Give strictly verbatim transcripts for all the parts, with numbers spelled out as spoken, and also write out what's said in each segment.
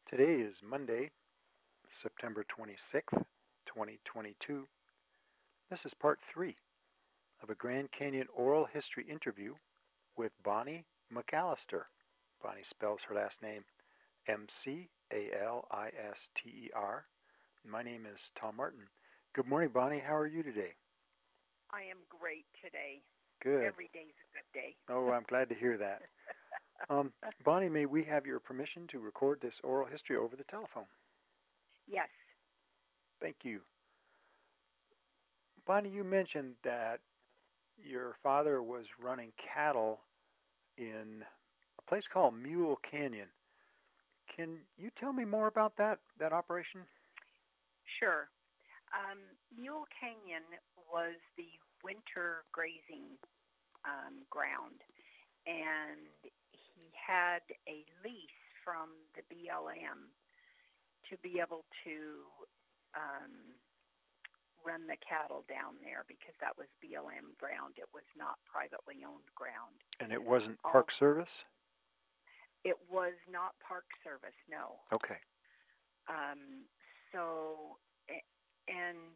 Today is Monday, September twenty-sixth, twenty twenty-two. This is part three of a Grand Canyon oral history interview with Bonnie McAllister. Bonnie spells her last name M C A L I S T E R. My name is Tom Martin. Good morning, Bonnie. How are you today? I am great today. Good. Every day's a good day. Oh, I'm glad to hear that. Um, Bonnie, may we have your permission to record this oral history over the telephone? Yes. Thank you. Bonnie, you mentioned that your father was running cattle in a place called Mule Canyon. Can you tell me more about that, that operation? Sure. Um, Mule Canyon was the winter grazing um, ground, and he had a lease from the B L M to be able to um, run the cattle down there because that was B L M ground. It was not privately owned ground. And it wasn't Park All, Service? It was not Park Service, no. Okay. Um, so, and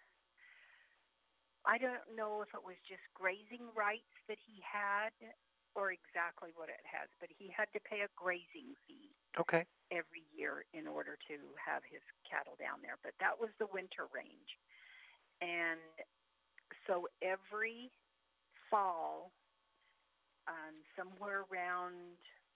I don't know if it was just grazing rights that he had or exactly what it has, but he had to pay a grazing fee. Okay. Every year in order to have his cattle down there. But that was the winter range. And so every fall, um, somewhere around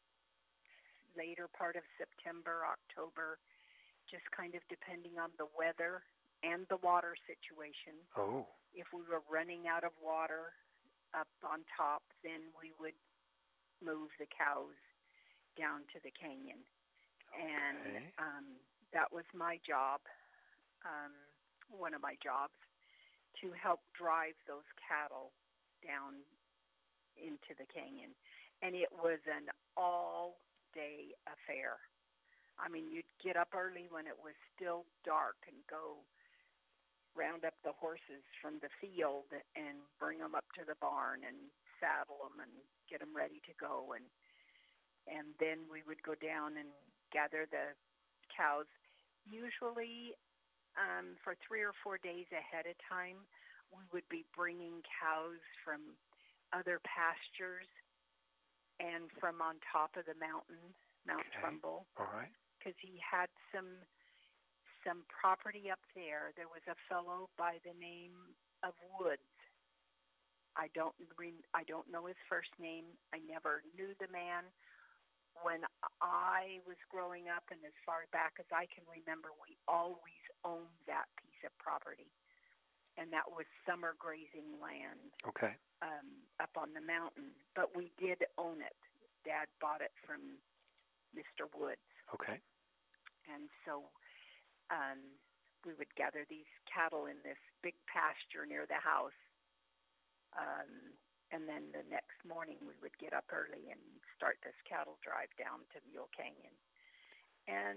later part of September, October, just kind of depending on the weather and the water situation. Oh. If we were running out of water up on top, then we would move the cows down to the canyon. And okay. um, that was my job, um, one of my jobs, to help drive those cattle down into the canyon. And it was an all-day affair. I mean, you'd get up early when it was still dark and go round up the horses from the field and bring them up to the barn and saddle them and get them ready to go. And and then we would go down and gather the cows. Usually um, for three or four days ahead of time, we would be bringing cows from other pastures and from on top of the mountain, Mount okay. Trumbull. All right. Because he had some some property up there. There was a fellow by the name of Woods. I don't re- I don't know his first name. I never knew the man. When I was growing up, and as far back as I can remember, we always owned that piece of property, and that was summer grazing land. Okay. Um, up on the mountain, but we did own it. Dad bought it from Mister Woods. Okay. And so um, we would gather these cattle in this big pasture near the house. Um, and then the next morning we would get up early and start this cattle drive down to Mule Canyon. And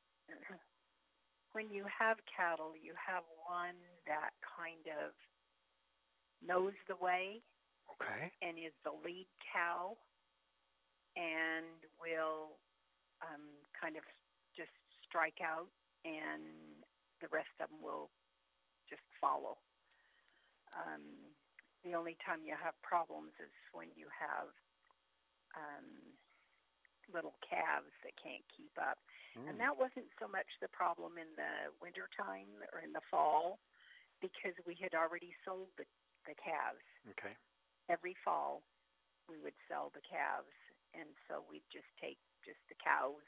when you have cattle, you have one that kind of knows the way. Okay. And is the lead cow and will um, kind of just strike out, and the rest of them will just follow. Um, the only time you have problems is when you have um, little calves that can't keep up. Mm. And that wasn't so much the problem in the wintertime or in the fall, because we had already sold the, the calves. Okay. Every fall we would sell the calves, and so we'd just take just the cows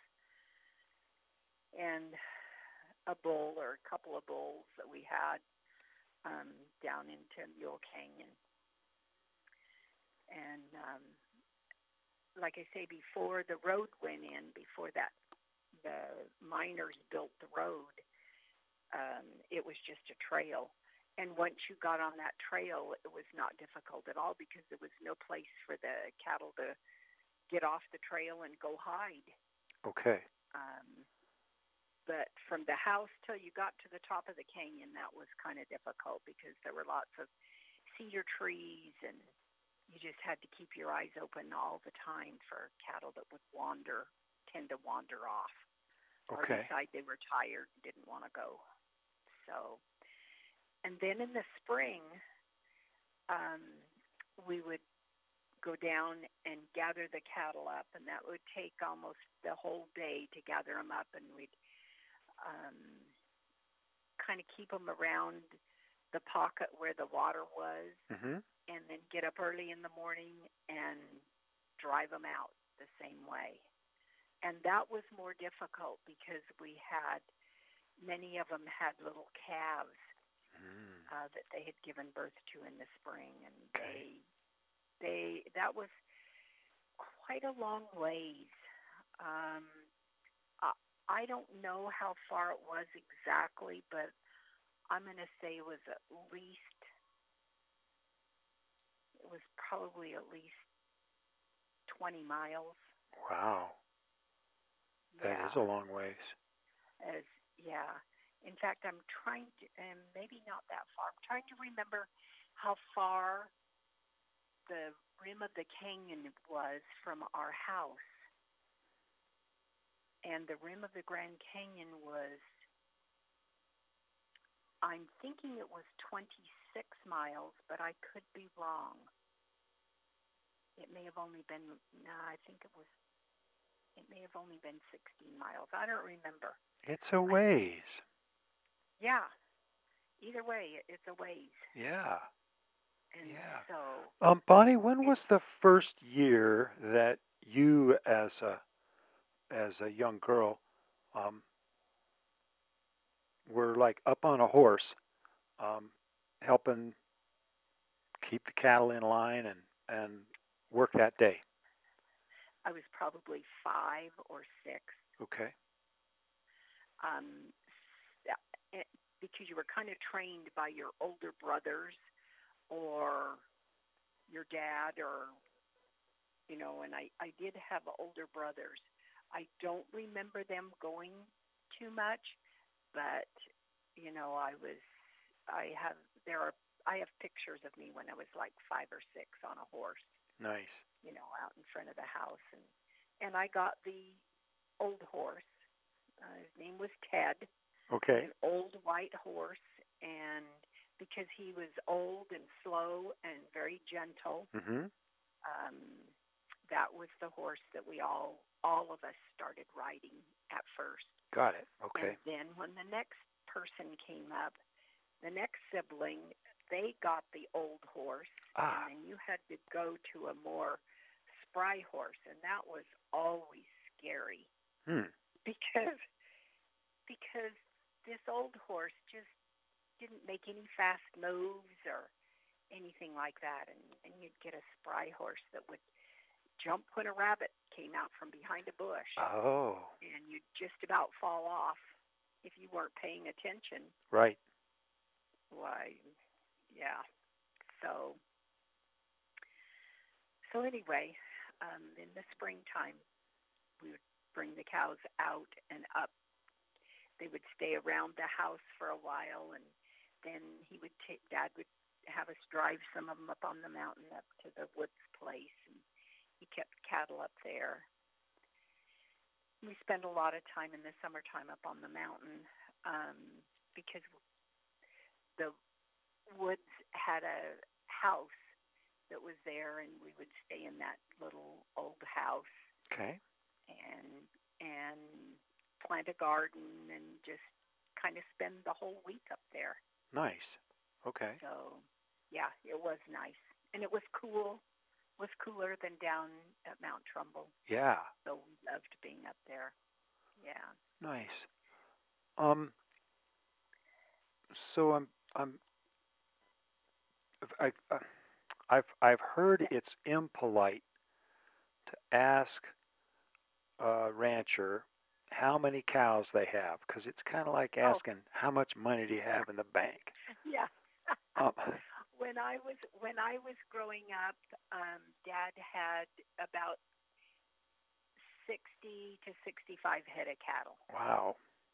and a bull or a couple of bulls that we had um, down into Mule Canyon. And um, like I say, before the road went in, before that the miners built the road, um, it was just a trail. And once you got on that trail, it was not difficult at all because there was no place for the cattle to get off the trail and go hide. Okay. Um, but from the house till you got to the top of the canyon, that was kind of difficult because there were lots of cedar trees, and you just had to keep your eyes open all the time for cattle that would wander, tend to wander off. or Okay. decide they were tired and didn't want to go. So, and then in the spring, um, we would go down and gather the cattle up, and that would take almost the whole day to gather them up, and we'd um, kind of keep them around the pocket where the water was, Mm-hmm. and then get up early in the morning and drive them out the same way. And that was more difficult because we had, many of them had little calves Mm. uh, that they had given birth to in the spring, and Okay. they, they, that was quite a long ways. Um, I, I don't know how far it was exactly, but I'm going to say it was at least, it was probably at least twenty miles. Wow. That Yeah. is a long ways. As yeah. In fact, I'm trying to, and maybe not that far. I'm trying to remember how far the rim of the canyon was from our house. And the rim of the Grand Canyon was, I'm thinking it was twenty-six miles, but I could be wrong. It may have only been, no, I think it was, it may have only been sixteen miles. I don't remember. It's a ways. Yeah. Either way, it's a ways. Yeah. And Yeah. so, Um, Bonnie, when was the first year that you, as a as a young girl, um, were like up on a horse, um, helping keep the cattle in line and and work that day? I was probably five or six. Okay. Um, s- because you were kind of trained by your older brothers or your dad, or, you know, and I, I did have older brothers. I don't remember them going too much, but, you know, I was, I have, there are, I have pictures of me when I was like five or six on a horse, Nice. you know, out in front of the house. And, and I got the old horse. Uh, his name was Ted. Okay. An old white horse, and because he was old and slow and very gentle, Mm-hmm. um, that was the horse that we all, all of us started riding at first. Got it. Okay. And then when the next person came up, the next sibling, they got the old horse, Ah. and then you had to go to a more spry horse, and that was always scary. Hmm. because because this old horse just didn't make any fast moves or anything like that, and, and you'd get a spry horse that would jump when a rabbit came out from behind a bush, Oh. and you'd just about fall off if you weren't paying attention. Right. Why, yeah. So, so anyway, um, in the springtime, we would bring the cows out and up. They would stay around the house for a while, and then he would take, Dad would have us drive some of them up on the mountain up to the Woods place, and he kept cattle up there. We spent a lot of time in the summertime up on the mountain um, because the Woods had a house that was there, and we would stay in that little old house. Okay. and and plant a garden and just kind of spend the whole week up there. Nice. Okay. So, yeah, it was nice. And it was cool. It was cooler than down at Mount Trumbull. Yeah. So we loved being up there. Yeah. Nice. Um. So I'm I'm I, I I've I've heard it's impolite to ask a rancher how many cows they have, because it's kind of like asking oh. how much money do you have in the bank. Yeah. um, when I was when I was growing up, um, Dad had about sixty to sixty-five head of cattle. Wow.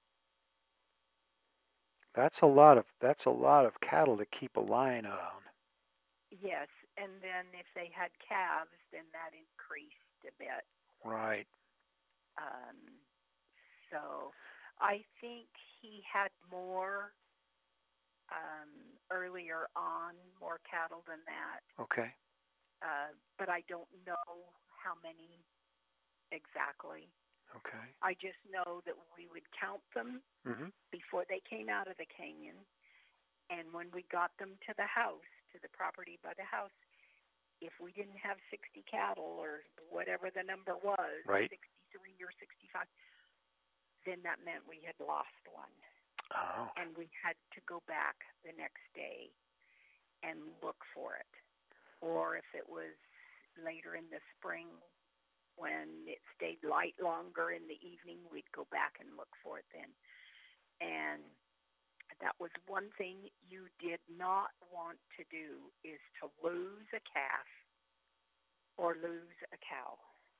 That's a lot of that's a lot of cattle to keep a line on. Yes, and then if they had calves, then that increased a bit. Right. Um, so I think he had more um, earlier on, more cattle than that. Okay. Uh, but I don't know how many exactly. Okay. I just know that we would count them Mm-hmm. before they came out of the canyon. And when we got them to the house, to the property by the house, if we didn't have sixty cattle or whatever the number was, Right. sixty-three or sixty-five, then that meant we had lost one. Oh. And we had to go back the next day and look for it. Or if it was later in the spring when it stayed light longer in the evening, we'd go back and look for it then. And that was one thing you did not want to do, is to lose a calf or lose a cow.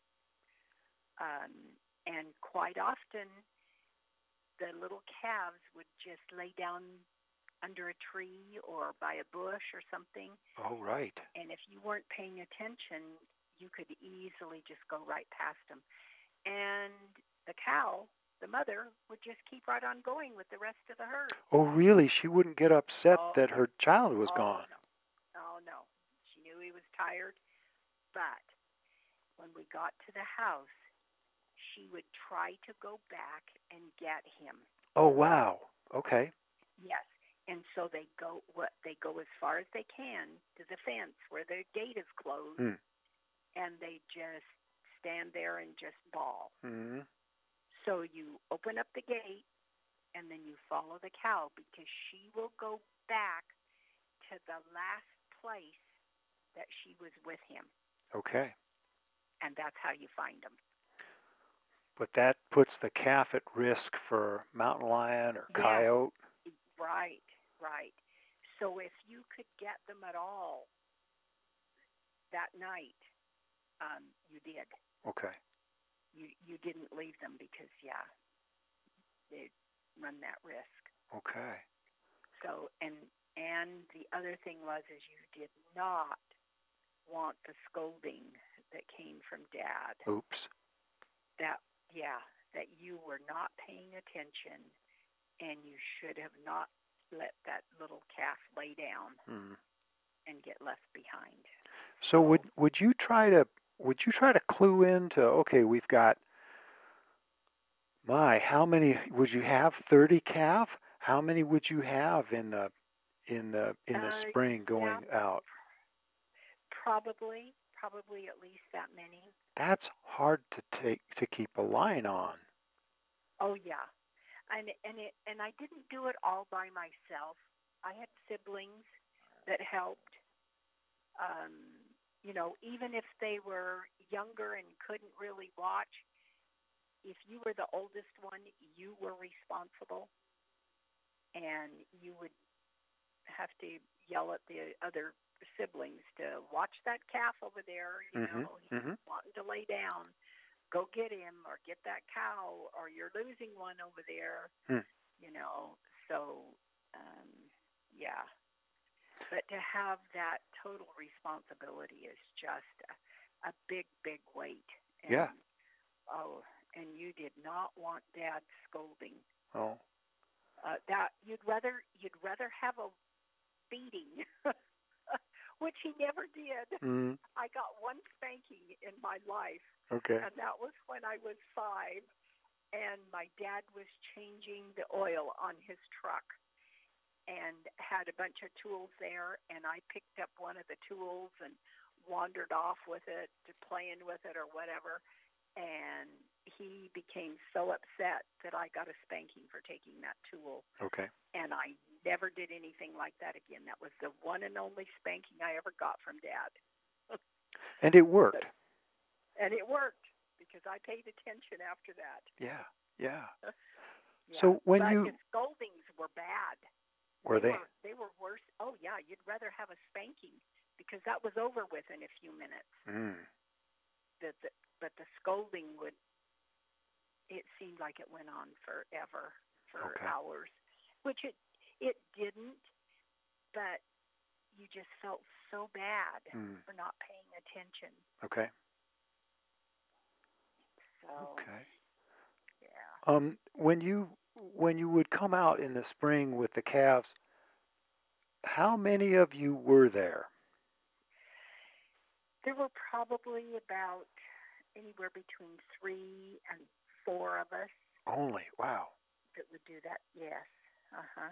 Um, and quite often, the little calves would just lay down under a tree or by a bush or something. Oh, right. And if you weren't paying attention, you could easily just go right past them. And the cow, the mother, would just keep right on going with the rest of the herd. Oh, really? She wouldn't get upset Oh, that her child was oh, gone. No. Oh, no. She knew he was tired. But when we got to the house, she would try to go back and get him. Oh, wow. Okay. Yes. And so they go what they go as far as they can to the fence where the gate is closed, Mm. and they just stand there and just bawl. Mm-hmm. So you open up the gate, and then you follow the cow, because she will go back to the last place that she was with him. Okay. And that's how you find them. But that puts the calf at risk for mountain lion or Yeah. coyote. Right, right. So if you could get them at all that night, um, you did. Okay. You you didn't leave them because, yeah, they'd run that risk. Okay. So, and and the other thing was is you did not want the scolding that came from Dad. Oops. That, yeah, that you were not paying attention, and you should have not let that little calf lay down Mm. and get left behind. So would would you try to would you try to clue into, okay, we've got, my, how many would you have? thirty calf? How many would you have in the in the in the Uh, spring going yeah. out? Probably, probably at least that many. That's hard to take to keep a line on. Oh yeah, and and it and I didn't do it all by myself. I had siblings that helped. Um, you know, even if they were younger and couldn't really watch, if you were the oldest one, you were responsible, and you would have to yell at the other siblings to watch that calf over there. You Mhm, know, he's mhm. wanting to lay down. Go get him, or get that cow, or you're losing one over there. Hmm. You know, so um, yeah. But to have that total responsibility is just a, a big, big weight. And, Yeah. Oh, and you did not want Dad scolding. Oh. Uh, that you'd rather you'd rather have a beating, which he never did. Mm. I got one spanking in my life, Okay. and that was when I was five, and my dad was changing the oil on his truck and had a bunch of tools there, and I picked up one of the tools and wandered off with it, to playing with it or whatever, and he became so upset that I got a spanking for taking that tool. Okay. And I never did anything like that again. That was the one and only spanking I ever got from Dad. And it worked. And it worked, because I paid attention after that. Yeah. Yeah. Yeah. So when but you his scoldings were bad. were they? Were, they were worse. Oh, yeah, you'd rather have a spanking, because that was over with in a few minutes. Mm. The, the, but the scolding would, it seemed like it went on forever, for Okay. hours, which it it didn't, but you just felt so bad Mm. for not paying attention. Okay. So, Okay. yeah. Um, when you when you would come out in the spring with the calves, how many of you were there? There were probably about anywhere between three and four of us. Only? Wow. That would do that, yes. Uh-huh.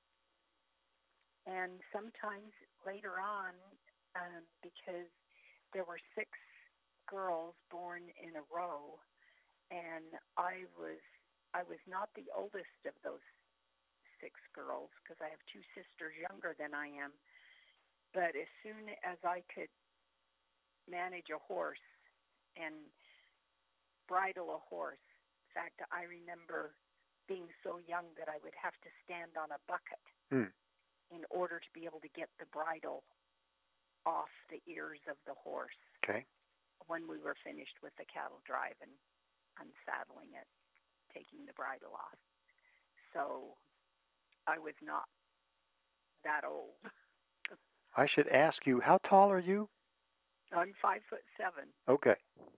And sometimes later on, um, because there were six girls born in a row, and I was I was not the oldest of those six girls because I have two sisters younger than I am. But as soon as I could manage a horse and bridle a horse, in fact, I remember being so young that I would have to stand on a bucket mm. in order to be able to get the bridle off the ears of the horse. Okay. When we were finished with the cattle drive and unsaddling it, taking the bridle off. So I was not that old. I should ask you, how tall are you? I'm five foot seven. Okay.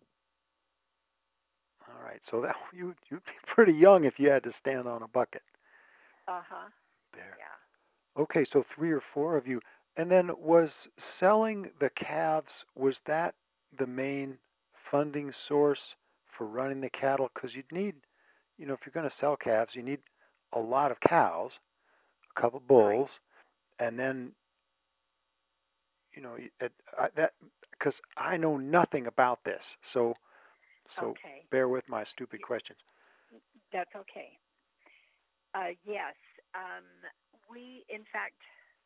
All right. So that you you'd be pretty young if you had to stand on a bucket. Uh-huh. There. Yeah. Okay, so three or four of you. And then was selling the calves, was that the main funding source for running the cattle? Because you'd need, you know, if you're going to sell calves, you need a lot of cows, a couple bulls, right. and then, you know, it, I, that because I know nothing about this, so so okay. bear with my stupid questions. That's okay. Uh, yes, um, we in fact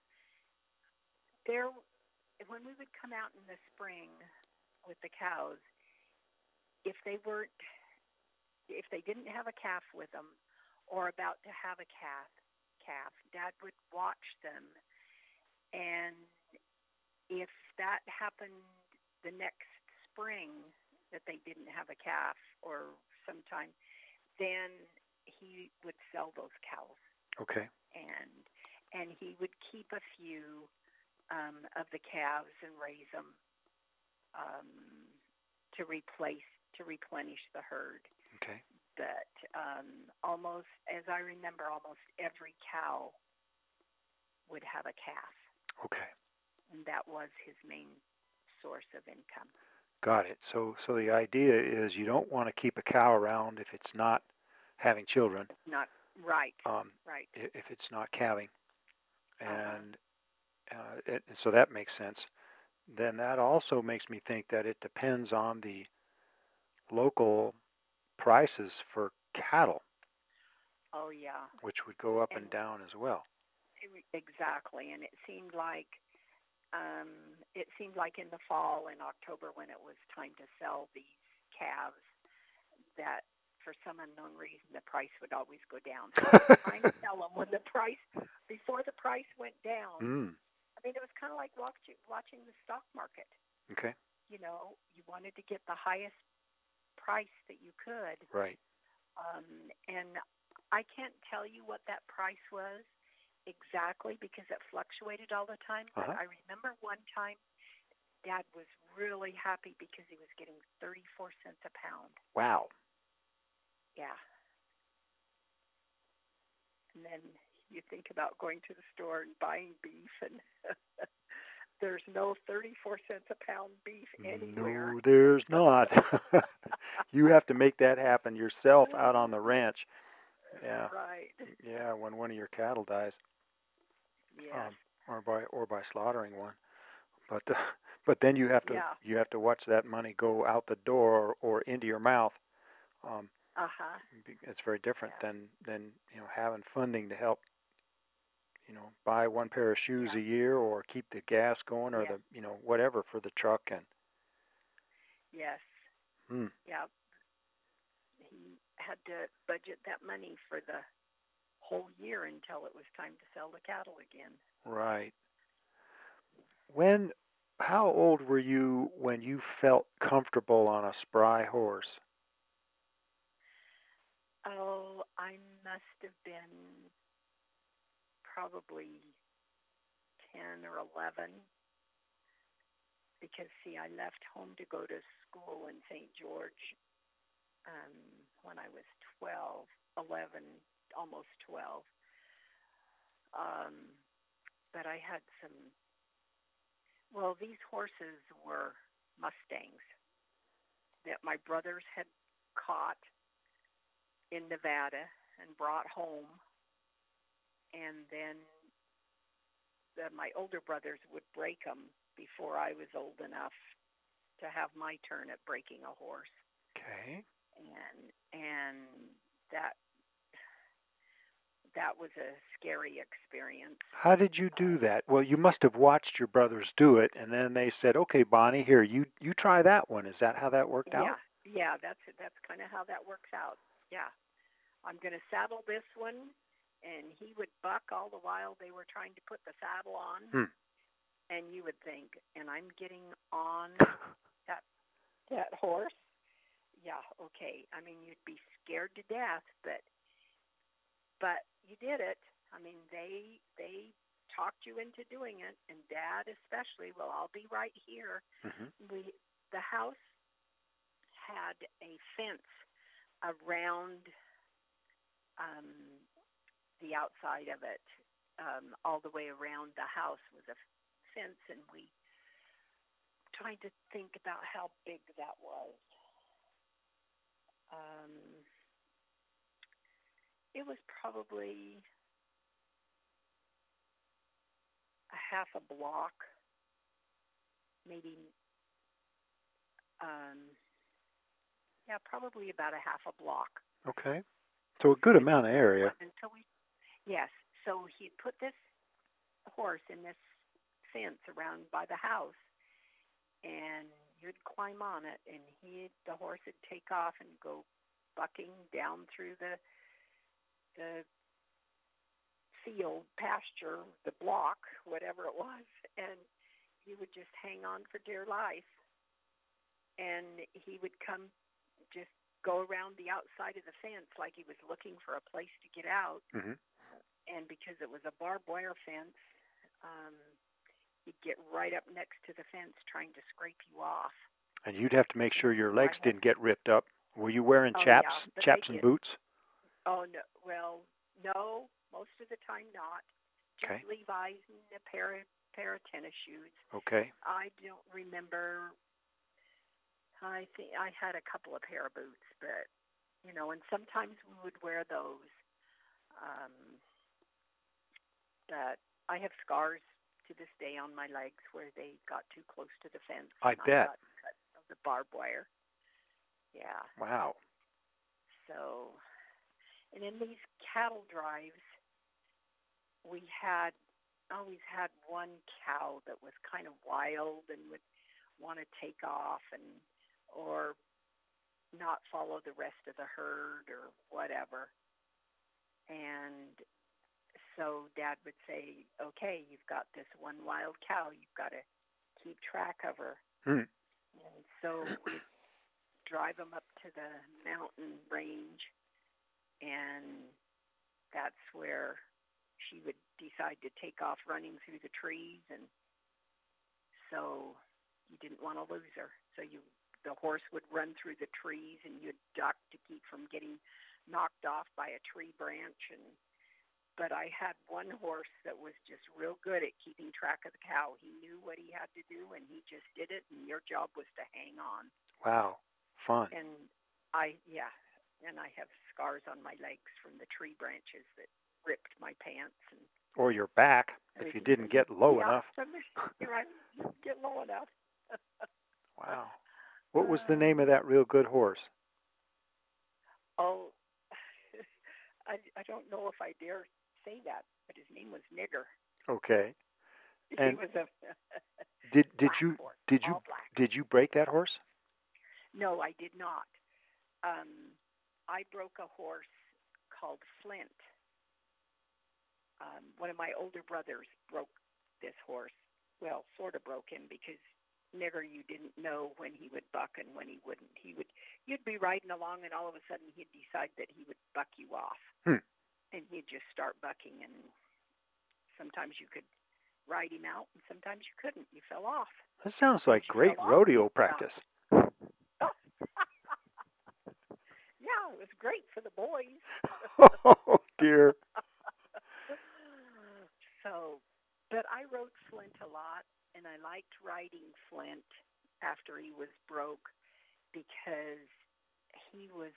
there when we would come out in the spring with the cows, if they weren't if they didn't have a calf with them or about to have a calf, calf, Dad would watch them, and if that happened the next spring that they didn't have a calf or sometime, then he would sell those cows. Okay. And and he would keep a few um, of the calves and raise them um, to replace to replenish the herd. Okay. But um, almost, as I remember, almost every cow would have a calf. Okay. And that was his main source of income. Got it. So so the idea is you don't want to keep a cow around if it's not having children. Not right. Um, right. If it's not calving, Uh-huh. and uh, it, so that makes sense. Then that also makes me think that it depends on the local prices for cattle. Oh yeah. Which would go up and, and down as well. Exactly, and it seemed like um, it seemed like in the fall, in October, when it was time to sell these calves, that for some unknown reason the price would always go down. So I was trying to sell them when the price before the price went down. Mm. I mean, it was kind of like watching watching the stock market. Okay. You know, you wanted to get the highest price that you could. Right. Um, and I can't tell you what that price was exactly because it fluctuated all the time. But uh-huh. I remember one time Dad was really happy because he was getting thirty-four cents a pound. Wow. Yeah. And then you think about going to the store and buying beef, and there's no thirty-four cents a pound beef anywhere. No, there's not. You have to make that happen yourself out on the ranch. Yeah. Right. Yeah, when one of your cattle dies. Yes. Um, or by or by slaughtering one. But uh, but then you have to yeah. you have to watch that money go out the door or, or into your mouth. Um, uh-huh. It's very different yeah. than, than you know having funding to help you know buy one pair of shoes yeah. a year or keep the gas going or yes. the you know whatever for the truck and. Yes. Hmm. Yeah. He had to budget that money for the whole year until it was time to sell the cattle again. Right. When, how old were you when you felt comfortable on a spry horse? Oh, I must have been probably ten or eleven because, see, I left home to go to school in Saint George um, when I was twelve, eleven, almost twelve. Um, but I had some, well, these horses were Mustangs that my brothers had caught in Nevada and brought home. And then the, my older brothers would break them before I was old enough to have my turn at breaking a horse. Okay. And and that that was a scary experience. How did you do that? Well, you must have watched your brothers do it, and then they said, "Okay, Bonnie, here, you you try that one." Is that how that worked Yeah, out? yeah, that's that's kind of how that works out. Yeah, I'm going to saddle this one, and he would buck all the while they were trying to put the saddle on, Hmm. and you would think, and I'm getting on that that horse. Yeah, okay. I mean, you'd be scared to death, but but you did it. I mean, they they talked you into doing it, and Dad especially. Well, I'll be right here. Mm-hmm. We the house had a fence around um, the outside of it. Um, all the way around the house was a fence, and we tried to think about how big that was. Um, it was probably a half a block, maybe, um, yeah, probably about a half a block. Okay. So a good amount of area. Until we, yes. So he'd put this horse in this fence around by the house, and you'd climb on it, and he, the horse would take off and go bucking down through the the field, pasture, the block, whatever it was, and he would just hang on for dear life. And he would come, just go around the outside of the fence like he was looking for a place to get out. Mm-hmm. And because it was a barbed wire fence, um, he'd get right up next to the fence trying to scrape you off. And you'd have to make sure your legs didn't get ripped up. Were you wearing Oh, chaps, yeah, chaps and did. boots? Oh, no. Well, no, most of the time not. Just Okay. Levi's and a pair of, pair of tennis shoes. Okay. I don't remember. I think I had a couple of pair of boots, but, you know, and sometimes we would wear those. Um, but I have scars to this day on my legs where they got too close to the fence. I and bet. I got cut of the barbed wire. Yeah. Wow. So, and in these cattle drives, we had always had one cow that was kind of wild and would want to take off and or not follow the rest of the herd or whatever. And so Dad would say, okay, you've got this one wild cow. You've got to keep track of her. Hmm. And so we'd drive them up to the mountain range, and that's where she would decide to take off running through the trees. And so you didn't want to lose her. So you, the horse would run through the trees, and you'd duck to keep from getting knocked off by a tree branch. And but I had one horse that was just real good at keeping track of the cow. He knew what he had to do, and he just did it, and your job was to hang on. Wow. Fun. And I, yeah, and I have scars on my legs from the tree branches that ripped my pants. And or your back if you didn't get low yeah, enough. From the, you're right, you get low enough. Wow. What was the name of that real good horse? Oh, I, I don't know if I dare say that, but his name was Nigger. Okay. And he was a did did black you horse, did you all black. did you break that horse? No, I did not. Um, I broke a horse called Flint. Um, one of my older brothers broke this horse. Well, sort of broke him because Nigger, you didn't know when he would buck and when he wouldn't. He would, you'd be riding along, and all of a sudden he'd decide that he would buck you off, Hmm. and he'd just start bucking. And sometimes you could ride him out, and sometimes you couldn't. You fell off. That sounds like You great fell off, rodeo you practice. Yeah, it was great for the boys. dear. So, but I rode Flint a lot, and I liked riding Flint after he was broke because he was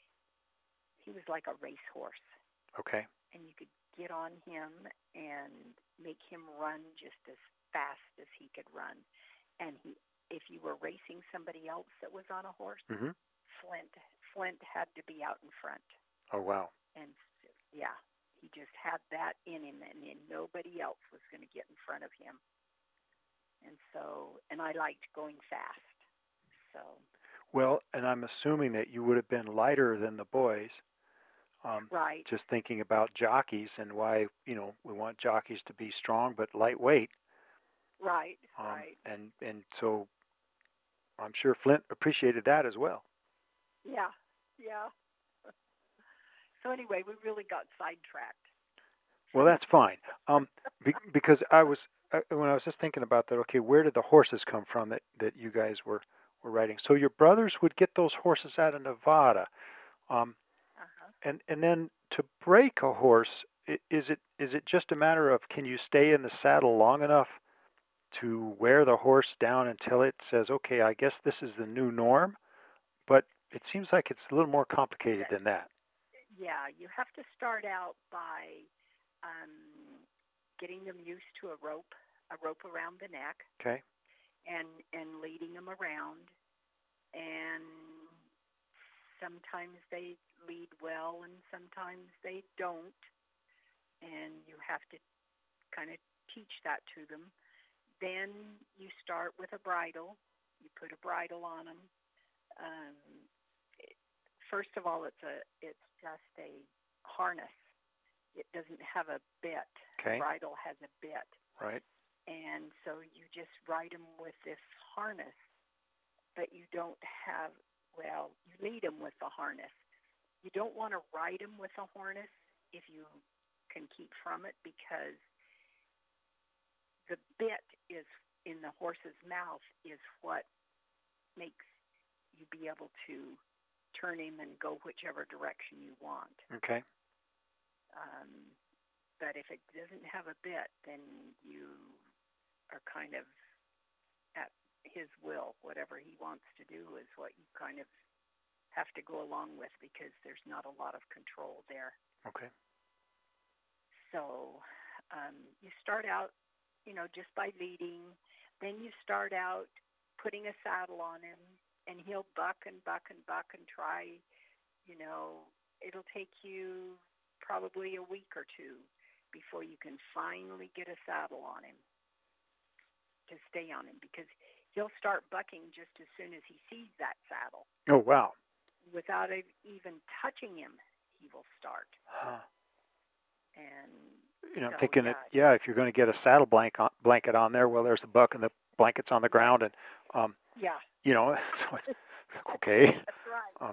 he was like a racehorse. Okay. And you could get on him and make him run just as fast as he could run. And he, if you were racing somebody else that was on a horse, Mm-hmm. Flint Flint had to be out in front. Oh, wow. And yeah, he just had that in him, and, and nobody else was going to get in front of him. And so, and I liked going fast. So. Well, and I'm assuming that you would have been lighter than the boys. Um, right. Just thinking about jockeys and why, you know, we want jockeys to be strong but lightweight. Right, um, right. And, and so I'm sure Flint appreciated that as well. Yeah, yeah. So anyway, we really got sidetracked. Well, that's fine. Um, be, because I was, uh, when I was just thinking about that, okay, where did the horses come from that, that you guys were, were riding? So your brothers would get those horses out of Nevada. Um, uh-huh. and, and then to break a horse, is it is it just a matter of can you stay in the saddle long enough to wear the horse down until it says, okay, I guess this is the new norm? But it seems like it's a little more complicated than that. Yeah, you have to start out by um, getting them used to a rope, a rope around the neck. Okay. And and leading them around, and sometimes they lead well, and sometimes they don't, and you have to kind of teach that to them. Then you start with a bridle. You put a bridle on them. Um, it, first of all, it's a it's just a harness. It doesn't have a bit. Okay. The bridle has a bit. Right. And so you just ride them with this harness, but you don't have, well, you lead them with the harness. You don't want to ride them with a harness if you can keep from it, because the bit is in the horse's mouth is what makes you be able to turn him and go whichever direction you want. Okay. Um, but if it doesn't have a bit, then you are kind of at his will. Whatever he wants to do is what you kind of have to go along with, because there's not a lot of control there. Okay. So um, you start out, you know, just by leading. Then you start out putting a saddle on him, and he'll buck and buck and buck and try, you know, it'll take you probably a week or two before you can finally get a saddle on him to stay on him, because he'll start bucking just as soon as he sees that saddle. Oh, wow. Without even touching him, he will start. Huh. And you know, so, thinking yeah. that, yeah, if you're going to get a saddle blanket on, blanket on there, well, there's the buck and the blanket's on the ground, and, um, yeah, you know, so it's okay. that's right. Um,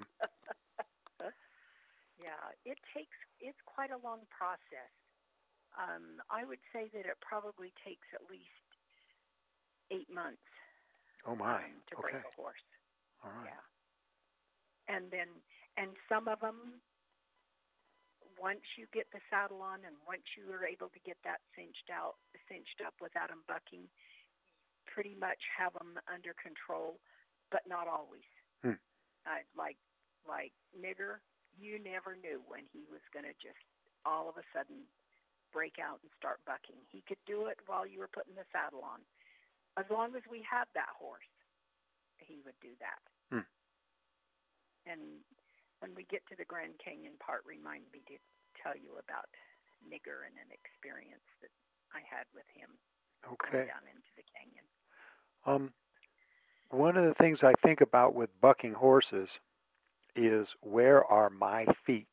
yeah, it takes, it's quite a long process. Um, I would say that it probably takes at least eight months oh, my. um, to Okay. break a horse. All right. Yeah. And then, and some of them, once you get the saddle on and once you are able to get that cinched out, cinched up without them bucking, pretty much have them under control, but not always. Hmm. Uh, like, like Nigger, you never knew when he was going to just all of a sudden break out and start bucking. He could do it while you were putting the saddle on. As long as we had that horse, he would do that. Hmm. And when we get to the Grand Canyon part, remind me to tell you about Nigger and an experience that I had with him Okay. down into the canyon. Um, one of the things I think about with bucking horses is, where are my feet?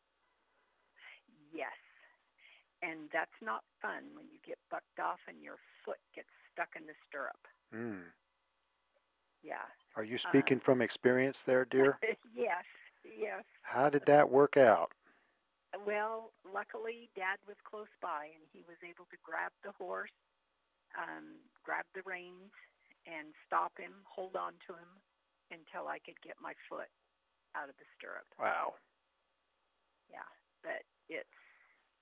Yes. And that's not fun when you get bucked off and your foot gets stuck in the stirrup. Mm. Yeah. Are you speaking Um, from experience there, dear? yes, yes. How did that work out? Well, luckily, Dad was close by, and he was able to grab the horse, um, grab the reins, and stop him, hold on to him until I could get my foot out of the stirrup. Wow. Yeah, but it's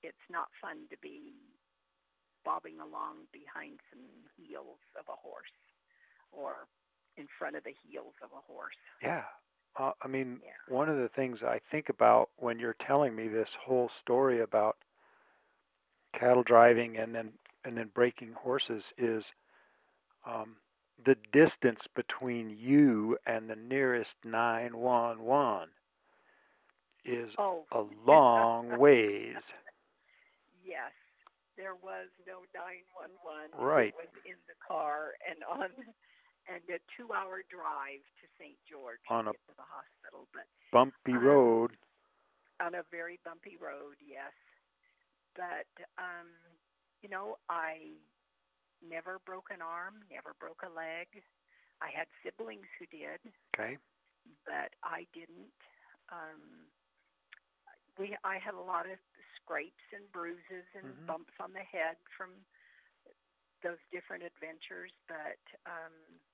it's not fun to be bobbing along behind some heels of a horse or in front of the heels of a horse. Yeah. Uh, I mean, Yeah. one of the things I think about when you're telling me this whole story about cattle driving and then and then breaking horses is um, the distance between you and the nearest nine one one is Oh, a long ways. yes. There was no nine one one. Right. It was in the car and on and a two-hour drive to Saint George On to a get to the hospital, but bumpy um, road. on a very bumpy road, yes. But um, you know, I never broke an arm, never broke a leg. I had siblings who did, Okay. but I didn't. Um, we I had a lot of scrapes and bruises and Mhm. bumps on the head from those different adventures, but um,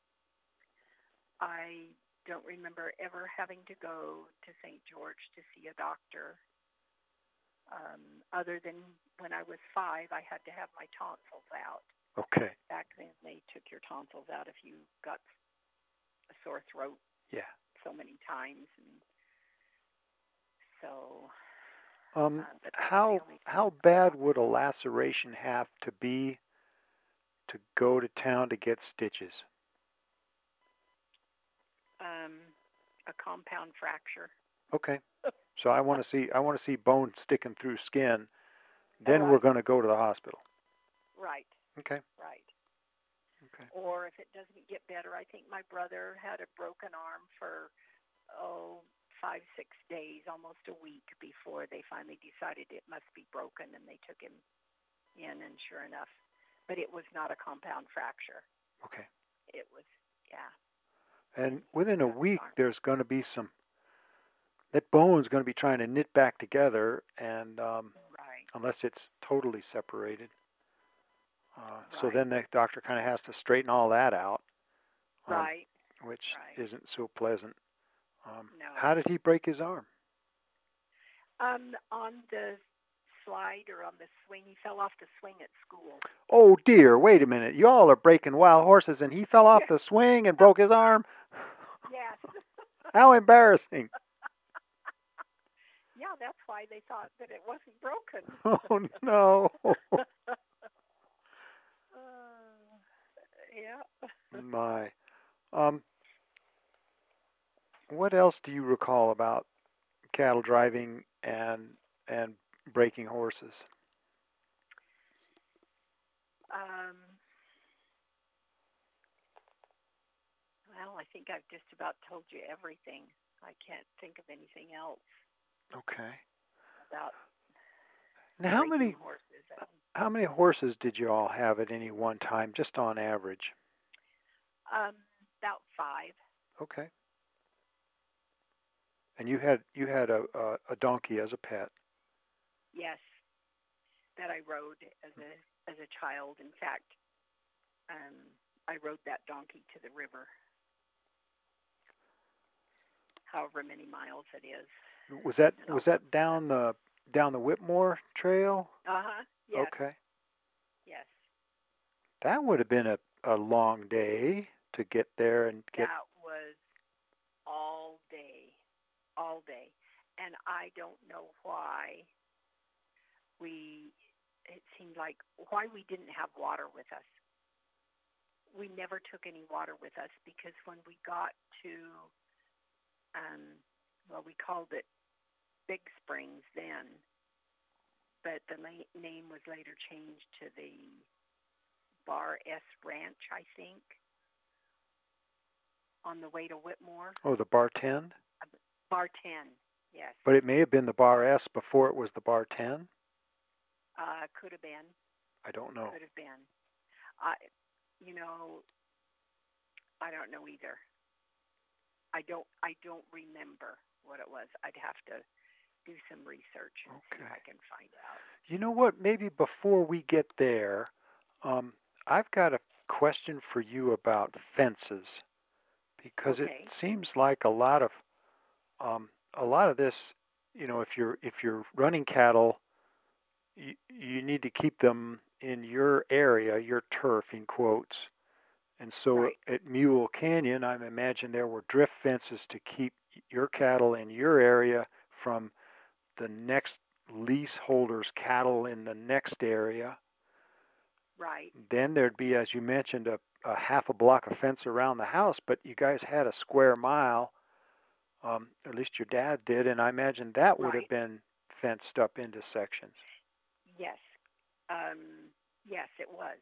I don't remember ever having to go to Saint George to see a doctor. Um, other than when I was five, I had to have my tonsils out. Okay. Back then, they took your tonsils out if you got a sore throat Yeah. so many times, and so. Um, Uh, but that's how the only how time. bad would a laceration have to be to go to town to get stitches? Um, a compound fracture. Okay. So I want to see I want to see bone sticking through skin. Then we're Right. going to go to the hospital. Right, Okay. right. Okay. Or if it doesn't get better, I think my brother had a broken arm for, oh, five, six days, almost a week before they finally decided it must be broken, and they took him in, and sure enough. But it was not a compound fracture. Okay. It was, yeah. And within a Broken week, arm. there's going to be some. That bone's going to be trying to knit back together, and um, Right, unless it's totally separated. Uh, so Right. then the doctor kind of has to straighten all that out, um, right. which Right. isn't so pleasant. Um, No. How did he break his arm? Um, on the slide or on the swing, he fell off the swing at school. Oh dear, wait a minute. You all are breaking wild horses, and he fell off the swing and broke his arm? Yes. How embarrassing. Yeah, that's why they thought that it wasn't broken. Oh no. uh, yeah. My. Um, what else do you recall about cattle driving and and breaking horses? Um, well, I think I've just about told you everything. I can't think of anything else Okay. about And how breaking many horses. I mean, how many horses did you all have at any one time, just on average? um, about five. Okay. And you had you had a, a, a donkey as a pet. Yes, that I rode as a as a child. In fact, um, I rode that donkey to the river, however many miles it is. Was that And was I'll- that down the down the Whitmore Trail? Uh-huh. Yes. Okay. Yes. That would have been a, a long day to get there and get. That was all day, all day, and I don't know why we. It seemed like why we didn't have water with us. We never took any water with us because when we got to, um, well, we called it Big Springs then, but the la- name was later changed to the Bar S Ranch, I think, on the way to Whitmore. Oh, the Bar ten? Bar ten, yes. But it may have been the Bar S before it was the Bar ten? Uh, could have been. I don't know. Could have been. I, you know, I don't know either. I don't. I don't remember what it was. I'd have to do some research and see if Okay. I can find out. You know what? Maybe before we get there, um, I've got a question for you about fences, because Okay. it seems like a lot of um, a lot of this, you know, if you're if you're running cattle you, you need to keep them in your area, your turf in quotes. And so Right. at Mule Canyon, I imagine there were drift fences to keep your cattle in your area from the next leaseholder's cattle in the next area. Right. Then there'd be, as you mentioned, a, a half a block of fence around the house, but you guys had a square mile, um, at least your dad did, and I imagine that would Right. have been fenced up into sections. Yes. Um, yes, it was.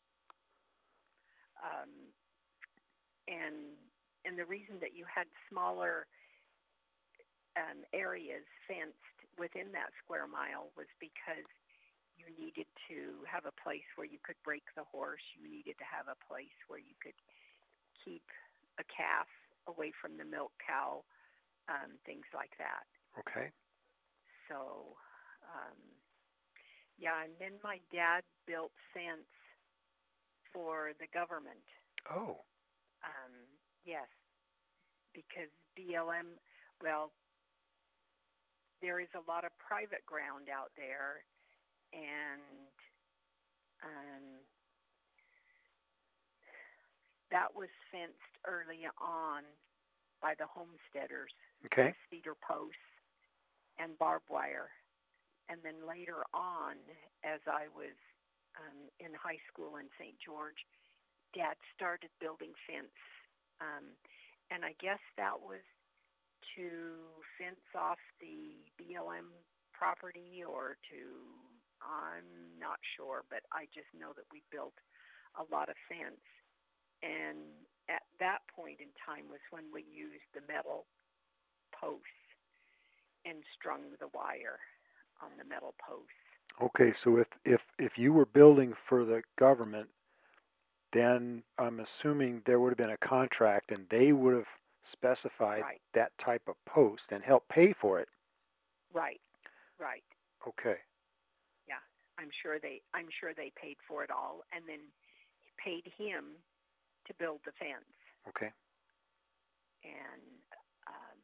Um, and and the reason that you had smaller um, areas fenced within that square mile was because you needed to have a place where you could break the horse. You needed to have a place where you could keep a calf away from the milk cow, um, things like that. Okay. So, um, yeah, and then my dad built fence for the government. Oh. Um, yes, because B L M, well, there is a lot of private ground out there, and um, that was fenced early on by the homesteaders. Okay. With cedar posts and barbed wire. And then later on, as I was um, in high school in Saint George, Dad started building fence. Um, and I guess that was to fence off the B L M property or to, I'm not sure, but I just know that we built a lot of fence. And at that point in time was when we used the metal posts and strung the wire on the metal posts. Okay, so if, if, if you were building for the government, then I'm assuming there would have been a contract and they would have specified Right. that type of post and helped pay for it. Right, right. Okay. Yeah, I'm sure they I'm sure they paid for it all and then paid him to build the fence. Okay. And um,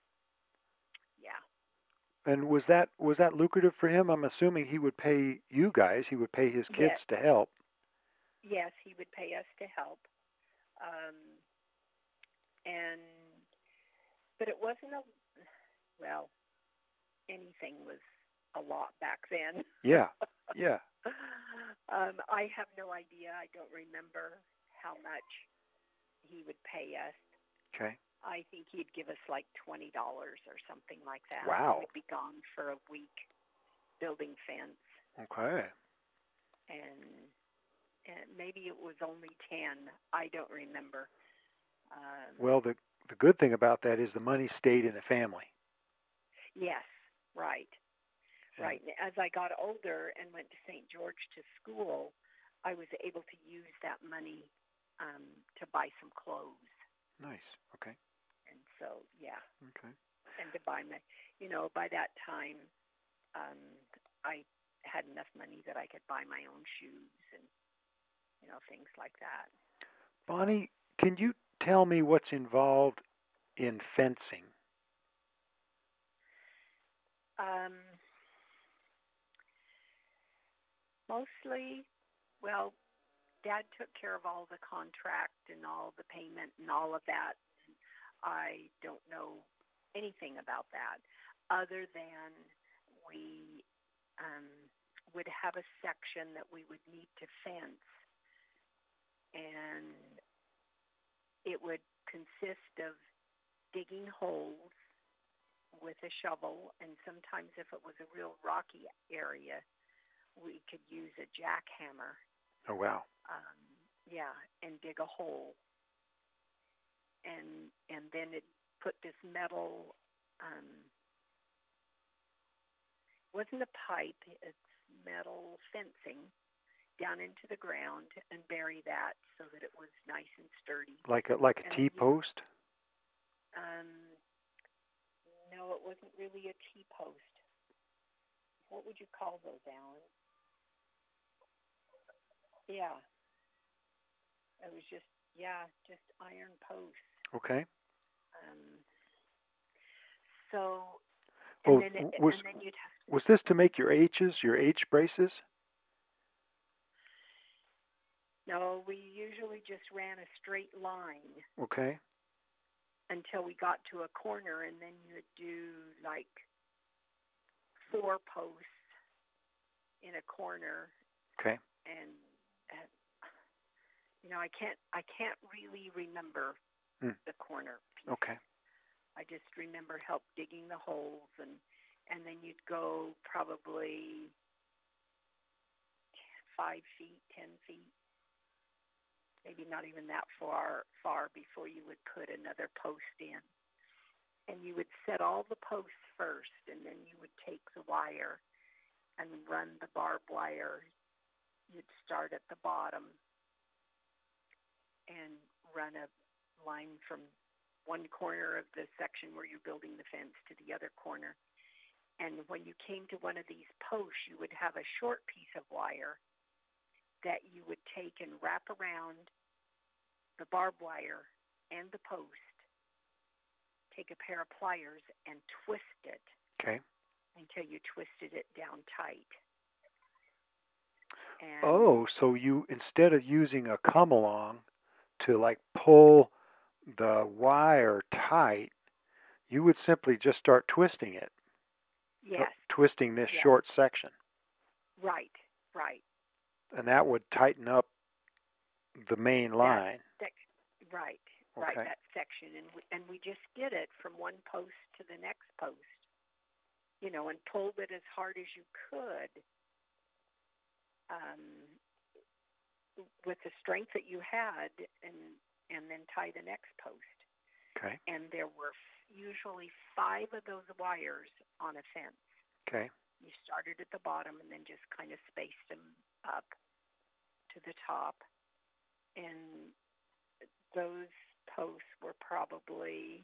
yeah. And was that was that lucrative for him? I'm assuming he would pay you guys. He would pay his kids Yes. to help. Yes, he would pay us to help. Um, and but it wasn't a well, anything was a lot back then. Yeah. Yeah. um, I have no idea. I don't remember how much he would pay us. Okay. I think he'd give us like twenty dollars or something like that. Wow. We'd be gone for a week building fence. Okay. And, and maybe it was only ten. I don't remember. Um, Well, the the good thing about that is the money stayed in the family. yes, right. And Right. As I got older and went to Saint George to school, I was able to use that money um, to buy some clothes. Nice. Okay. And so, yeah. Okay. And to buy my, you know, by that time, um, I had enough money that I could buy my own shoes and, you know, things like that. Bonnie, can you tell me what's involved in fencing? Um, mostly, well, Dad took care of all the contract and all the payment and all of that. I don't know anything about that other than we um, would have a section that we would need to fence, and it would consist of digging holes with a shovel, and sometimes if it was a real rocky area, we could use a jackhammer. Oh, wow. Um, yeah, and dig a hole. And and then it put this metal, um, wasn't a pipe, it's metal fencing down into the ground and bury that so that it was nice and sturdy. Like a like a And T post? Um, no, it wasn't really a T-post. What would you call those, Alan? Yeah. It was just, yeah, just iron posts. Okay. Um, so And Oh, then it, was and then you'd was this to make your H's, your H braces? no, we usually just ran a straight line Okay. until we got to a corner, and then you'd do like four posts in a corner, Okay. and, and you know, I can't I can't really remember Hmm. the corner piece. Okay. I just remember help digging the holes, and and then you'd go probably five feet, ten feet, maybe not even that far far before you would put another post in. And you would set all the posts first, and then you would take the wire and run the barbed wire. You'd start at the bottom and run a line from one corner of the section where you're building the fence to the other corner. And when you came to one of these posts, you would have a short piece of wire that you would take and wrap around the barbed wire and the post, take a pair of pliers and twist it Okay. until you twisted it down tight. And Oh, so you, instead of using a come along to like pull the wire tight, you would simply just start twisting it. yes, Twisting this yes. short section. right, right. And that would tighten up the main line. That, right, right, Okay. that section. And we, and we just did it from one post to the next post, you know, and pulled it as hard as you could um, with the strength that you had, and, and then tie the next post. Okay. And there were usually five of those wires on a fence. Okay. You started at the bottom and then just kind of spaced them up to the top. And those posts were probably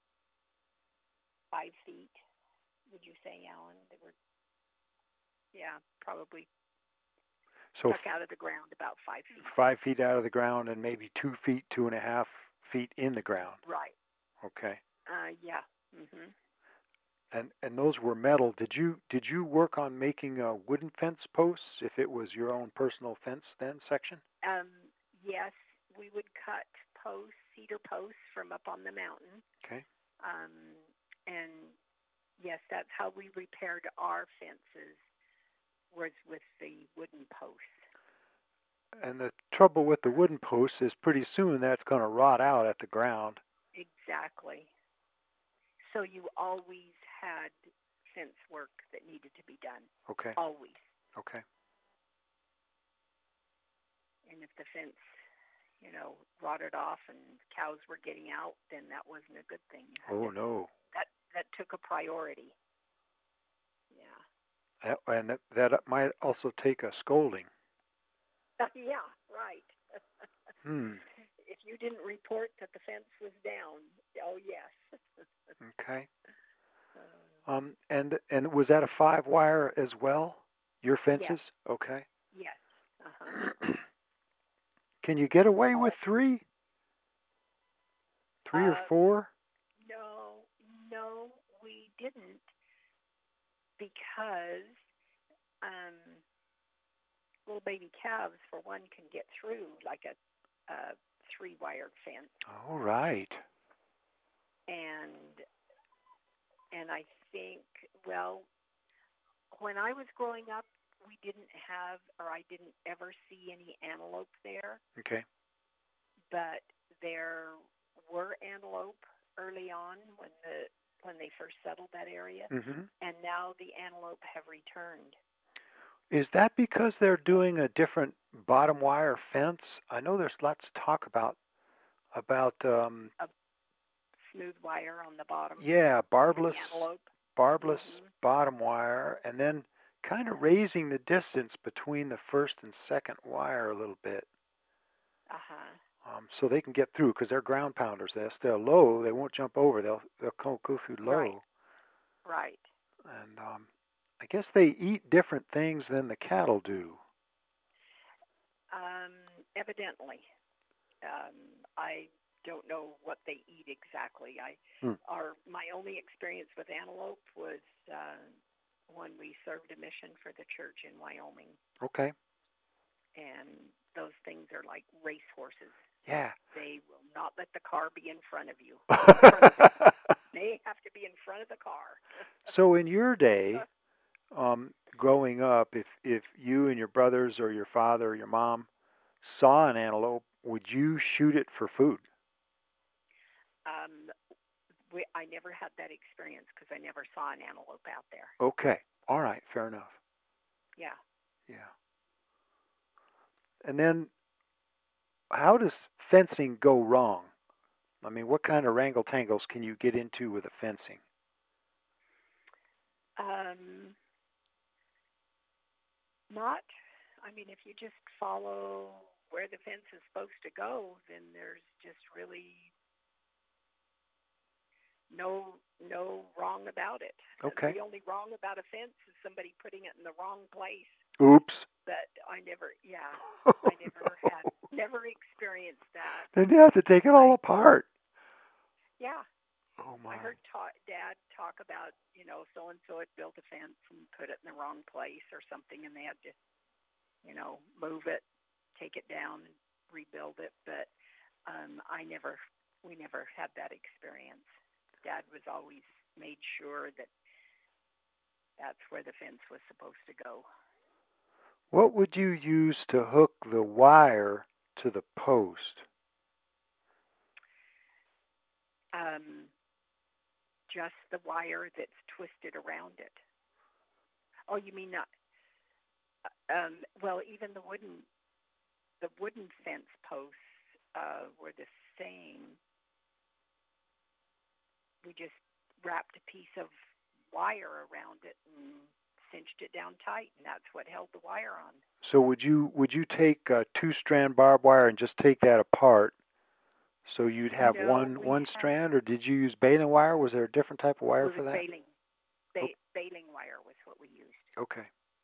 five feet, would you say, Alan? They were, yeah, probably So stuck out of the ground about five feet. five feet out of the ground and maybe two feet, two and a half feet in the ground. Right. Okay. Uh, yeah. Mhm. And and those were metal. Did you did you work on making uh, wooden fence posts if it was your own personal fence then section? Um, yes, we would cut posts, cedar posts from up on the mountain. Okay. Um, and yes, that's how we repaired our fences, was with the wooden posts. And the trouble with the wooden posts is pretty soon that's going to rot out at the ground. Exactly. So you always had fence work that needed to be done. Okay. Always. Okay. And if the fence, you know, rotted off and cows were getting out, then that wasn't a good thing. You had Oh to- no. That that took a priority. Yeah. That, and that, that might also take a scolding. Yeah, right. Hmm. If you didn't report that the fence was down, oh yes. Okay. Uh, Um. And and was that a five wire as well? Your fences? Okay. yes. Uh-huh. Can you get away with three? Three or Uh, four? No, no, we didn't, because um, little baby calves, for one, can get through like a, a three-wired fence, All right. and and I think, well, when I was growing up, we didn't have, or I didn't ever see any antelope there, Okay. but there were antelope early on when the when they first settled that area, Mm-hmm. and now the antelope have returned. Is that because they're doing a different bottom wire fence? I know there's lots of talk about about um, Smooth wire on the bottom. yeah, for the barbless antelope. barbless Mhm. bottom wire, and then kind of raising the distance between the first and second wire a little bit, Uh-huh. um, so they can get through because they're ground pounders. They'll stay low. They won't jump over. They'll they'll go, go through low. Right. Right. And um, I guess they eat different things than the cattle do. Um, evidently. Um, I don't know what they eat exactly. I Hmm. our my only experience with antelope was uh, when we served a mission for the church in Wyoming, Okay. and those things are like race horses. Yeah. They will not let the car be in front of you. In front of them. They have to be in front of the car. So in your day, um, growing up, if if you and your brothers or your father or your mom saw an antelope, would you shoot it for food? Um, we, I never had that experience because I never saw an antelope out there. Okay. All right. Fair enough. Yeah. Yeah. And then, how does fencing go wrong? I mean, what kind of wrangle tangles can you get into with a fencing? Um, not. I mean, if you just follow where the fence is supposed to go, then there's just really no no wrong about it. Okay. The only wrong about a fence is somebody putting it in the wrong place. Oops. But I never, yeah, Oh, I never no. had, never experienced that. Then you have to take it all apart. Yeah. Oh my. I heard ta- Dad talk about, you know, so-and-so had built a fence and put it in the wrong place or something, and they had to, you know, move it, take it down, and rebuild it. But um, I never, we never had that experience. Dad was always made sure that that's where the fence was supposed to go. What would you use to hook the wire to the post? Um, just the wire that's twisted around it. Oh, you mean not? Um, well, even the wooden, the wooden fence posts uh, were the same. We just wrapped a piece of wire around it and cinched it down tight, and that's what held the wire on. So would you would you take a two-strand barbed wire and just take that apart, so you'd have No, one we one had- strand, or did you use baling wire? Was there a different type of wire was for that? baling. Ba- Okay. Baling wire was what we used. Okay.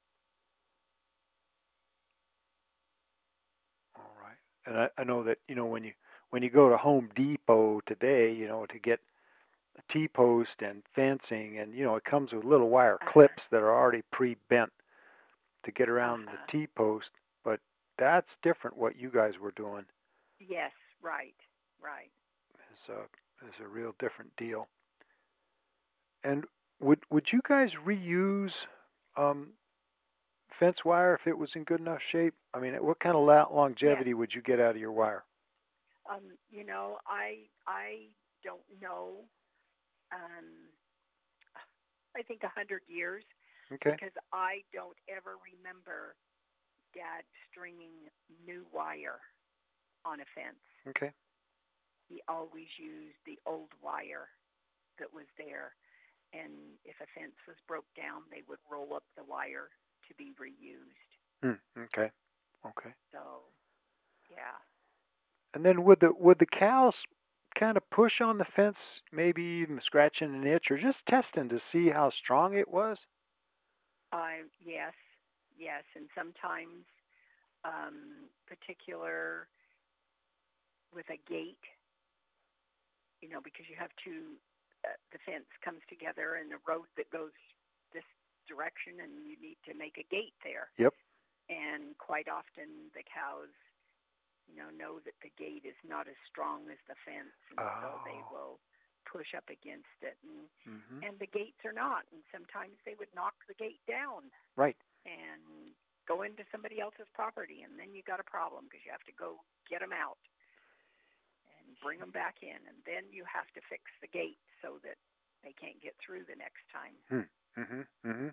All right. And I, I know that, you know, when you when you go to Home Depot today, you know, to get a T-post and fencing, and you know, it comes with little wire Uh-huh. clips that are already pre-bent to get around Uh-huh. the T-post. But that's different what you guys were doing. Yes, right, right. It's a it's a real different deal. And would would you guys reuse um, fence wire if it was in good enough shape? I mean, what kind of la- longevity would you get out of your wire? Um, you know, I I don't know. Um, I think a hundred years Okay. because I don't ever remember Dad stringing new wire on a fence. Okay. He always used the old wire that was there, and if a fence was broke down, they would roll up the wire to be reused. Hmm. Okay. Okay. So, yeah. And then would the would the cows kind of push on the fence, maybe even scratching an itch, or just testing to see how strong it was? I yes, yes, and sometimes, um, particular with a gate, you know, because you have two, uh, the fence comes together and a road that goes this direction, and you need to make a gate there. Yep. And quite often the cows, you know, know that the gate is not as strong as the fence, and Oh. so they will push up against it. And Mm-hmm. and the gates are not, and sometimes they would knock the gate down Right. and go into somebody else's property, and then you got a problem because you have to go get them out and bring them back in, and then you have to fix the gate so that they can't get through the next time. Hmm. Mm-hmm. Mm-hmm.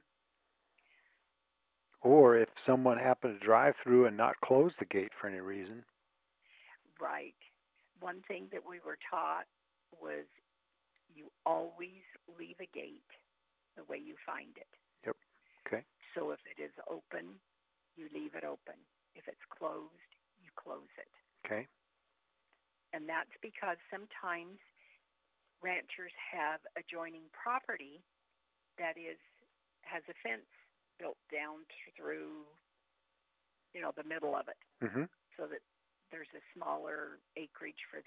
Or if someone happened to drive through and not close the gate for any reason. Right. One thing that we were taught was you always leave a gate the way you find it. Yep. Okay. So if it is open, you leave it open. If it's closed, you close it. Okay. And that's because sometimes ranchers have adjoining property that is has a fence built down through, you know, the middle of it, Mm-hmm. so that there's a smaller acreage for the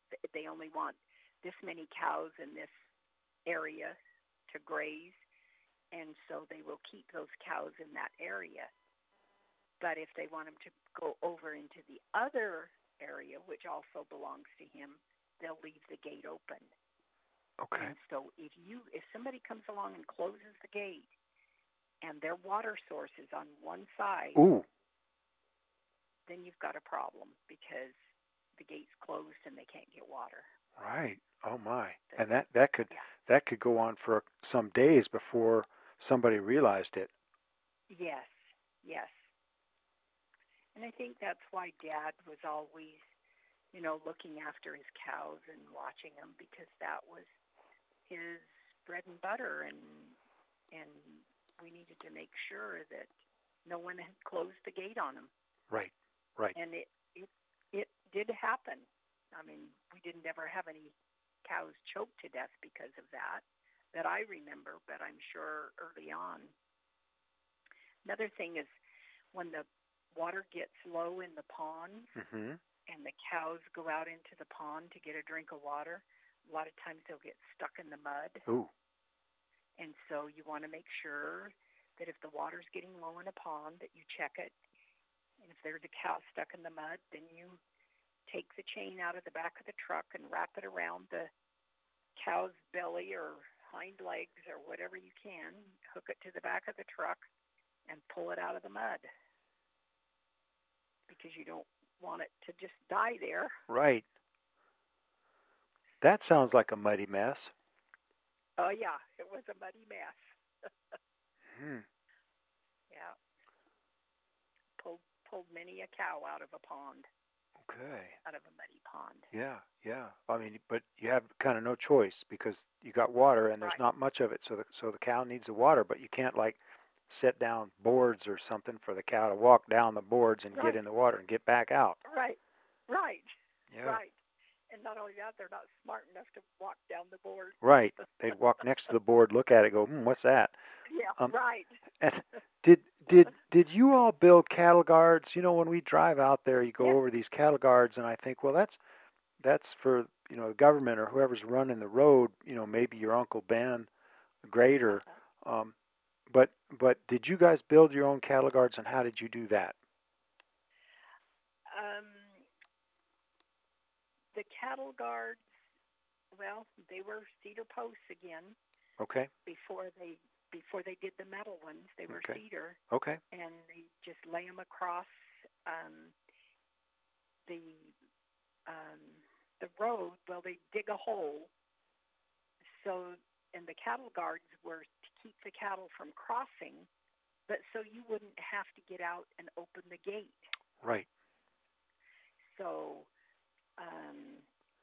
They only want this many cows in this area to graze, and so they will keep those cows in that area. But if they want them to go over into the other area, which also belongs to him, they'll leave the gate open. Okay. And so if you if somebody comes along and closes the gate and their water source is on one side, Ooh. then you've got a problem because the gate's closed and they can't get water. Right. Oh my. So, And that, that could yeah. that could go on for some days before somebody realized it. Yes, yes. And I think that's why Dad was always, you know, looking after his cows and watching them, because that was his bread and butter, and and we needed to make sure that no one had closed the gate on him. Right, right. And it it it did happen. I mean, we didn't ever have any cows choked to death because of that, that I remember, but I'm sure early on. Another thing is when the water gets low in the ponds, Mm-hmm. and the cows go out into the pond to get a drink of water, a lot of times they'll get stuck in the mud. Ooh. And so you want to make sure that if the water's getting low in a pond, that you check it. And if there's a cow stuck in the mud, then you take the chain out of the back of the truck and wrap it around the cow's belly or hind legs or whatever you can, hook it to the back of the truck, and pull it out of the mud, because you don't want it to just die there. Right. That sounds like a muddy mess. Oh, yeah, it was a muddy mess. Hmm. Yeah. Pulled, pulled many a cow out of a pond, Okay. out of a muddy pond. Yeah, yeah. I mean, but you have kind of no choice because you got water and there's Right. not much of it, so the so the cow needs the water, but you can't like set down boards or something for the cow to walk down the boards and Right. get in the water and get back out. Right, right, Yeah. right. And not only that, they're not smart enough to walk down the board. Right. They'd walk next to the board, look at it, go, hmm, what's that? Yeah, Um, right. And did did did you all build cattle guards? You know, when we drive out there, you go Yeah. over these cattle guards, and I think, well, that's that's for you know the government or whoever's running the road. You know, maybe your Uncle Ben, the grader. Uh-huh. Um, but but did you guys build your own cattle guards, and how did you do that? Um, the cattle guards, well, they were cedar posts again. Okay. Before they before they did the metal ones, they were Okay. cedar, Okay. and they just lay them across um, the um, the road. Well, they dig a hole. So, and the cattle guards were to keep the cattle from crossing, but so you wouldn't have to get out and open the gate. Right. So, um,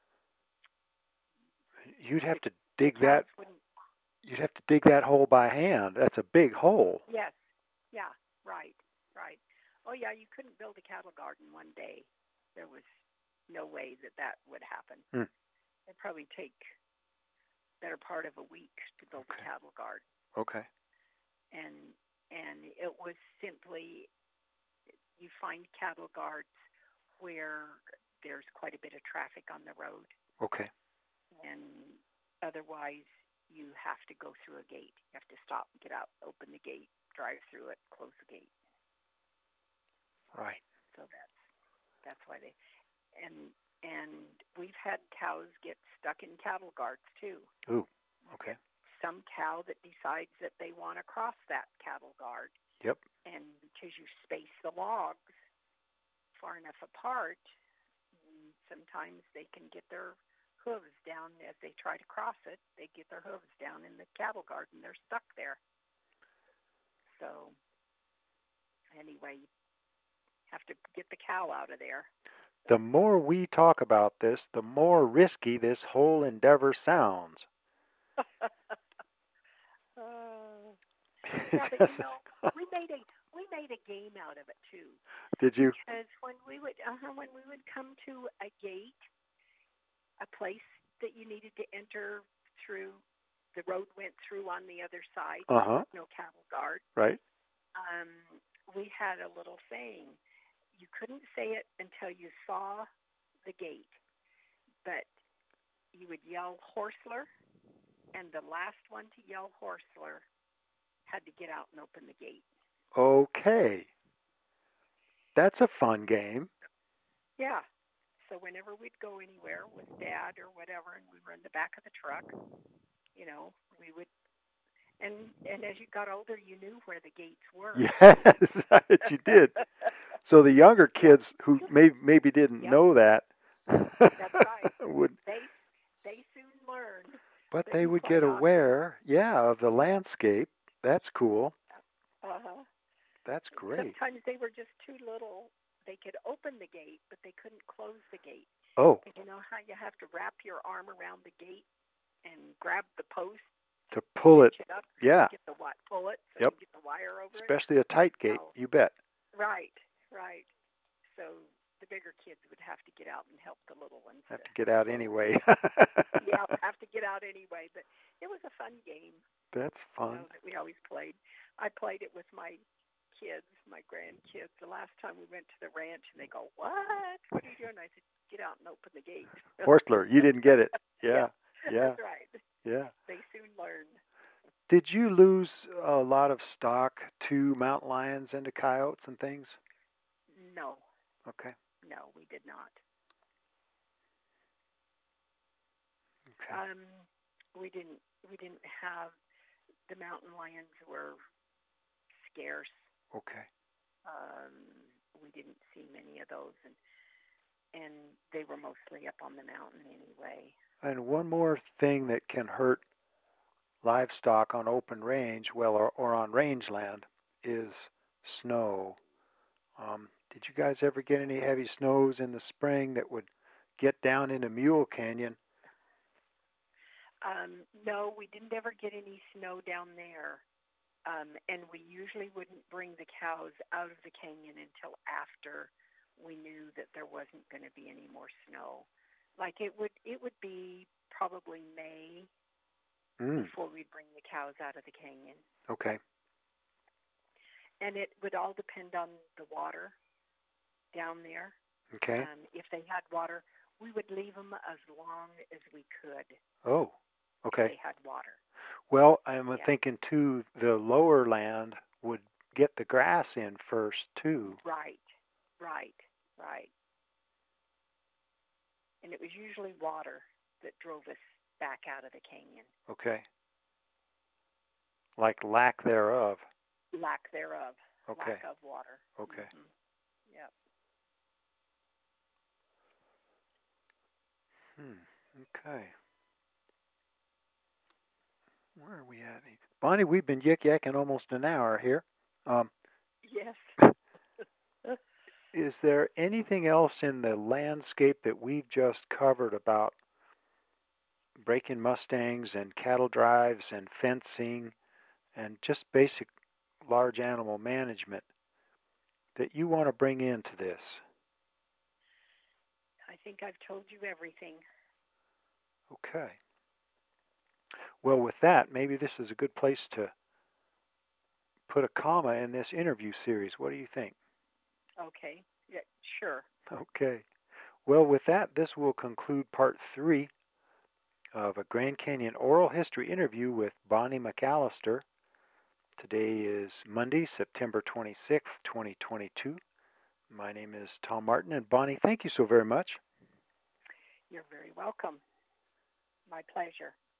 You'd have to dig cows that. wouldn't. You'd have to dig that hole by hand. That's a big hole. Yes. Yeah. Right. Right. Oh, yeah. You couldn't build a cattle guard in one day. There was no way that that would happen. Hmm. It'd probably take better part of a week to build Okay. a cattle guard, Okay. and and it was simply you find cattle guards where there's quite a bit of traffic on the road, Okay. and otherwise you have to go through a gate. You have to stop, get out, open the gate, drive through it, close the gate. Right. So that's that's why they and and we've had cows get stuck in cattle guards too. Ooh. Okay. Some cow that decides that they want to cross that cattle guard. Yep. And because you space the logs far enough apart, sometimes they can get their hooves down as they try to cross it. They get their hooves down in the cattle guard and they're stuck there. So anyway, you have to get the cow out of there. The more we talk about this, the more risky this whole endeavor sounds. uh, It's yeah, but just- you know, we made a we made a game out of it too. Did you? Because when we would uh, when we would come to a gate, a place that you needed to enter through, the road went through on the other side. Uh huh. No cattle guard. Right. Um, we had a little saying. You couldn't say it until you saw the gate, but you would yell Horsler, and the last one to yell Horsler had to get out and open the gate. Okay. That's a fun game. Yeah. So whenever we'd go anywhere with Dad or whatever, and we were in the back of the truck, you know, we would, and and as you got older, you knew where the gates were. Yes, you did. So the younger kids who may, maybe didn't Yep. know that, That's right. would, They they soon learned. but that they you would quite get often- aware, yeah, of the landscape. That's cool. Uh-huh. That's great. Sometimes they were just too little. They could open the gate, but they couldn't close the gate. Oh, And you know how you have to wrap your arm around the gate and grab the post, to pull it, hitch it up, yeah, get the wi- pull it, so Yep. you get the wire over especially a tight gate, Oh. you bet. it. Right, right. So the bigger kids would have to get out and help the little ones. Have to- to get out anyway. yeah, have to get out anyway. But it was a fun game. That's You fun. know, that we always played. I played it with my kids, my grandkids. The last time we went to the ranch, and they go, "What? What are you doing?" I said, "Get out and open the gate." Horstler, you didn't get it. Yeah, yeah, That's right. yeah. They soon learn. Did you lose a lot of stock to mountain lions and to coyotes and things? No, Okay, no, we did not. okay. Um, we didn't. We didn't have the mountain lions were scarce. Okay. Um, we didn't see many of those, and and they were mostly up on the mountain anyway. And one more thing that can hurt livestock on open range, well, or, or on rangeland, is snow. Um, did you guys ever get any heavy snows in the spring that would get down into Mule Canyon? Um, no, we didn't ever get any snow down there, um, and we usually wouldn't bring the cows out of the canyon until after we knew that there wasn't going to be any more snow. Like it would, it would be probably May Mm, before we'd bring the cows out of the canyon, okay. and it would all depend on the water down there. Okay. Um, if they had water, we would leave them as long as we could. Oh, If okay. they had water. Well, I'm Yeah. thinking too, the lower land would get the grass in first too. Right, right, right. And it was usually water that drove us back out of the canyon. Okay. Like lack thereof. Lack thereof. Okay. Lack of water. Okay. Mhm. Yep. Hmm. Okay. Where are we at? Bonnie, we've been yik-yakking almost an hour here. Um, Yes. is there anything else in the landscape that we've just covered about breaking Mustangs and cattle drives and fencing and just basic large animal management that you want to bring into this? I think I've told you everything. Okay. Well, with that, maybe this is a good place to put a comma in this interview series. What do you think? Okay. Yeah, sure. Okay. Well, with that, this will conclude part three of a Grand Canyon oral history interview with Bonnie McAllister. Today is Monday, September twenty-sixth, twenty twenty-two. My name is Tom Martin, and Bonnie, thank you so very much. You're very welcome. My pleasure.